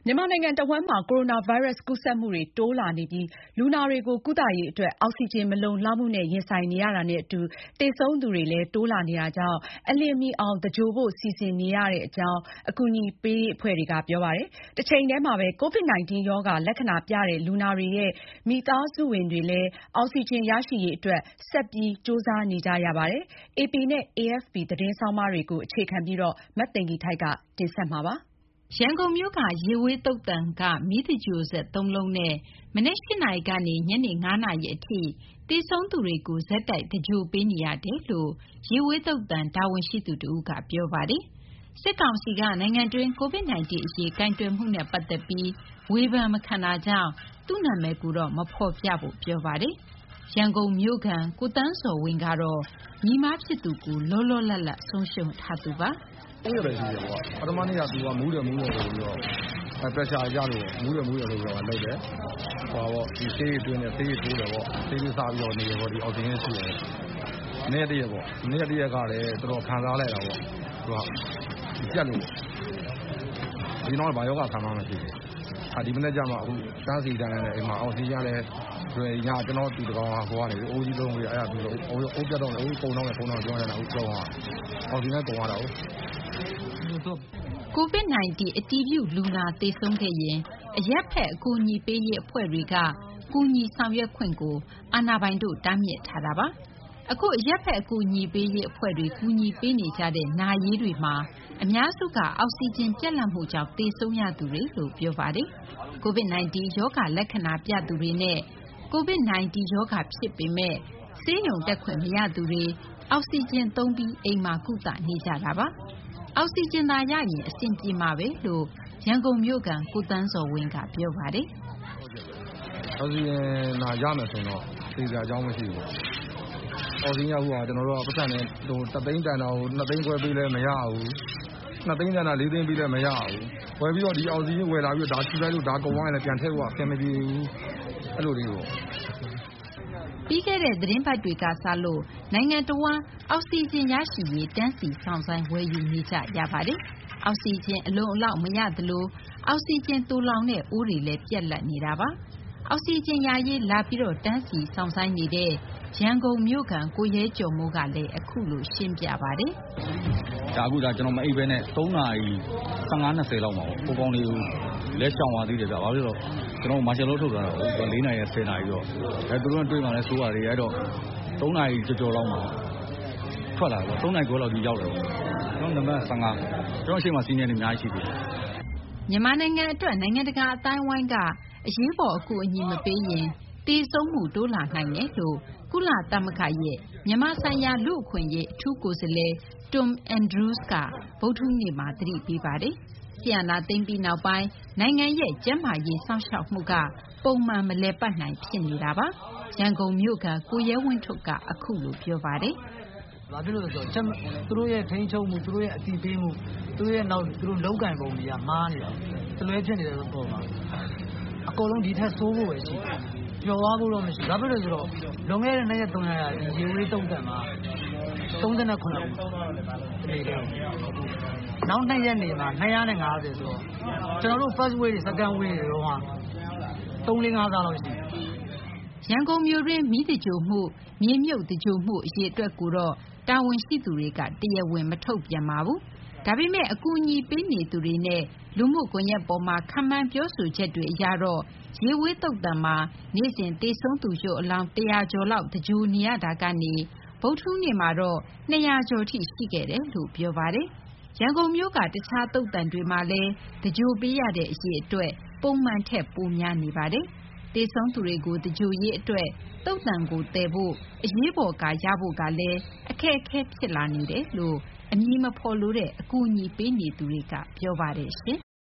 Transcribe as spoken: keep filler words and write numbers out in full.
မြန်မာနိုင်ငံတဝန်းမှာကိုရိုနာဗိုင်းရပ်စ်ကူးစက်မှုတွေတိုးလာနေပြီးလူနာတွေကိုကုသရေးအတွက်အောက်ဆီဂျင်မလုံလောက်မှုနဲ့ရင်ဆိုင်နေရတာနဲ့အတူသေဆုံးသူတွေလည်းတိုးလာနေတာကြောင့်အလျင်မီအောင်သဂြိုလ်ဖို့စီစဉ်နေရတဲ့အကြောင်းအကူအညီပေးရေးအဖွဲ့တွေကပြောပါတယ်။တချိန်တည်းမှာပဲ ကိုဗစ် ၁၉ ရောဂါလက္ခဏာပြတဲ့လူနာတွေရဲ့မိသားစုဝင်တွေလည်းအောက်ဆီဂျင်ရရှိရေးအတွက်ဆက်ပြီးကြိုးစားနေကြရပါတယ်။ အေပီနဲ့ အေအက်ဖ်ပီ သတင်းဆောင်းပါးတွေကိုအခြေခံပြီးမသိင်္ဂီထိုက်ကတင်ဆက်မှာပါ။ရန်ကုန်မြို့ကရေဝေးသုဿန်ကမီးသဂြိုလ်စက်သုံးလုံးနဲ့မနက်၈နာရီကနေညနေ၅နာရီအထိသေဆုံးသူတွေကိုဆက်တိုက်သဂြိုလ်ပေးနေရတယ်လို့ရေဝေးသုဿန်တာဝန်ရှိသူတဦးကပြောပါတယ်။စစ်ကောင်စီကနိုင်ငံတွင်းကိုဗစ် ၁၉ အရေးကိုင်တွယ်မှုနဲ့ပတ်သက်ပြီးဝေဖန်မခံတာကြောင့်သူ့နာမည်ကိုတော့မဖော်ပြဖို့ပြောပါတယ်။ရန်ကုန်မြို့ခံကိုသန်းဇော်ဝင်းကတော့ညီမဖြစ်သူကိုလောလောလတ်လတ်ဆုံးရှုံးထားသူပါ။ဟုတ်တယ်ရှိတယ်ပေါ့ပထမနေ့ကသူကမူးတယ်မူးတယ်ဆိုပြီးတော့အဲပရက်ရှာကြလို့မူးတယ်မူးတယ်လို့ပြောတာလုပ်တယ်ဟောပေါ့ဒီဆေးရတွင်းနဲ့ဆေးရထိုးတယ်ပေါ့ဆေးရစားပြီးတော့နေရပေါ့ဒီအောက်ဆီဂျင်ရှိတယ်နေ့တည်းပေါ့နေ့တည်းကလည်းတော်တော်ခံစားလိုက်တာပေါ့သူကကြက်လို့ဒီနောက်ဘာယောဂခံမှမရှိဘူးဟာဒီမနေ့ကျမှအခုစမ်းစီတန်းနဲ့အိမ်မှာအောက်ဆီဂျင်လည်းဆိုရင်ညကျွန်တော်တူတကောင်ဟိုကနေအိုးကြီးလုံးကြီးအဲ့ဒါပြီးတော့အိုးအိုးပြတ်တော့အိုးပုံတော့ပုံတော့ပြောနေတာအခုတော့အောက်ဆီဂျင်ပုံရတာဟုတ်ကိုဗစ် ၁၉ အတည်ပြုလူနာသေဆုံးခဲ့ရင်အရပ်ဖက်အကူအညီပေးရေးအဖွဲ့တွေကကူညီဆောင်ရွက်ခွင့်ကိုအာဏာပိုင်တို့တားမြစ်ထားတာပါ။အခုအရပ်ဖက်အကူအညီပေးရေးအဖွဲ့တွေကူညီပေးနေကြတဲ့နာရေးတွေမှာအများစုကအောက်ဆီဂျင်ပြတ်လတ်မှုကြောင့်သေဆုံးရသူတွေလို့ပြောပါတယ်။ကိုဗစ် ၁၉ ရောဂါလက္ခဏာပြသူတွေနဲ့ကိုဗစ် ၁၉ ရောဂါဖြစ်ပေမဲ့ဆေးရုံတက်ခွင့်မရသူတွေအောက်ဆီဂျင်သုံးပြီးအိမ်မှာကုသနေကြတာပါ။အောက်ဆီဂျင်သာရရင်အဆင်ပြေမှာပဲလို့ရန်ကုန်မြို့ကကိုသန်းဇော်ဝင်းကပြောပါတယ်။အောက်ဆီဂျင်သာရမယ်ဆိုတော့သိကြအကြောင်းမရှိဘူး။အောက်ဆီဂျင်ရဖို့ကကျွန်တော်တို့ကပတ်စံနဲ့ဟိုတသိန်းတန်တော့နှစ်သိန်းခွဲပေးလဲမရဘူး။နှစ်သိန်းတန်တာလေးသိန်းပေးလဲမရဘူး။ဝယ်ပြီးတော့ဒီအောက်ဆီဂျင်ဝယ်လာပြီးတော့ဒါချူလိုက်လို့ဒါကုန်သွားရင်လည်းပြန်ထည့်ဖို့အဆင်မပြေဘူး။အဲ့လိုလေးပေါ့ပြီးခဲ့တဲ့သတင်းပတ်တွေကစလို့နိုင်ငံတော်ဝန်အောက်ဆီဂျင်ရရှိရေးတန်းစီဆောင်ဆိုင်ဝယ်ယူနေကြရပါတယ်။အောက်ဆီဂျင်အလုံးအလောက်မရသလိုအောက်ဆီဂျင်တူလောင်တဲ့အိုးတွေလည်းပြက်လက်နေတာပါ။အောက်ဆီဂျင်ရရေးလာပြီးတော့တန်းစီဆောင်ဆိုင်နေတဲ့ရန်ကုန်မြို့ကကိုရဲကျော်မိုးကလည်းအခုလိုရှင်းပြပါတယ်။ဒါအခုဒါကျွန်တော်မအိပ်ဘဲနဲ့သုံးနာရီ၁၅ ၂၀လောက်မှာပေါ့ပုံကောင်းလေးလက်ရှောင်သွားသေးတယ်ဗျ။ဘာလို့လဲဆိုတော့ကျွန်တော်မာရှယ်လောထုတ်ထားတာပေါ့၄နာရီဆယ်နာရီတော့အဲသူတို့ကတွေ့မှလည်းစိုးရတယ်အဲ့တော့သုံးနာရီကြော်ကြော်လောက်မှာထွက်လာတော့သုံးနာရီကျော်လောက်ဒီရောက်တယ်ကျွန်တော်နံပါတ်၁၅ကျွန်တော်အချိန်မှာစီနီယာတွေအများကြီးရှိတယ်မြန်မာနိုင်ငံအတွက်နိုင်ငံတကာအတိုင်းဝိုင်းကအရေးပေါ်အကူအညီမပေးရင်တေဆုံးမှုတိုးလာနိုင်တယ်လို့ကုလသမဂ္ဂရဲ့မြန်မာဆိုင်ရာလူ့အခွင့်အရေးအထူးကိုယ်စားလှယ် Tom Andrews ကဗုဒ္ဓဟူးနေ့မှာသတိပေးပါတယ်။ဆီယနာသိမ့်ပြီးနောက်ပိုင်းနိုင်ငံရဲ့ကျန်းမာရေးစောင့်ရှောက်မှုကပုံမှန်မလည်ပတ်နိုင်ဖြစ်နေတာပါ။ရန်ကုန်မြို့ကကိုရဲဝင်းထွတ်ကအခုလိုပြောပါတယ်။ဘာဖြစ်လို့လဲဆိုတော့သူတို့ရဲ့ထိန်းချုပ်မှုသူတို့ရဲ့အတိပေးမှုသူတို့ရဲ့နောက်သူတို့လောက်ကင်ပုံတွေကမားနေတာတလွဲဖြစ်နေတဲ့ပုံမှာအကုန်လုံးဒီထက်ဆိုးဖို့ပဲရှိတယ်ကျော်သွားဖို့တော့မရှိဘာဖြစ်လို့ဆိုတော့လွန်ခဲ့တဲ့နေ့ရက်သုံးရက်ဒီရေဝေးတုံးတက်မှာသုံးခုဦးနေတယ်နောက်နှစ်ရက်နေမှာ၂၅၀ဆိုတော့ကျွန်တော်တို့ first wave တွေ second wave တွေတော့ဟာသုံး ၄ ၅စားလောက်ရှိတယ်ရန်ကုန်မြို့တွင်းမိသကြိုမှုမြေမြုပ်သကြိုမှုအရေးအတွက်ကိုတော့တာဝန်ရှိသူတွေကတရားဝင်မထုတ်ပြန်ပါဘူးဒါပေမဲ့အကူအညီပေးနေသူတွေနဲ့လူမှုကွန်ရက်ပေါ်မှာခန့်မှန်းပြောဆိုချက်တွေအရတော့ရေဝေးသုဿန်မှာနေ့စဉ်သေဆုံးသူရုပ်အလောင်းတရာကျော်လောက်သကြိုနေရတာကနေဗုဒ္ဓဟူးနေ့မှာတော့နှစ်ရာကျော်ထိရှိခဲ့တယ်လို့ပြောပါတယ်ရန်ကုန်မြို့ကတခြားသုဿန်တွေမှာလည်းသကြိုပေးရတဲ့အရေးအတွက်ပုံမှန်ထက်ပိုများနေပါတယ်သေဆုံးသူတွေကိုသကြိုရေးအတွက်သုဿန်ကိုတည်ဖို့အရေးပေါ်ကာရဖို့ကလည်းအခက်အခဲဖြစ်လာနေတယ်လို့အမည်မဖော်လို့တဲ့အကူအညီပေးနေသူတွေကပြောပါတယ်ရှင်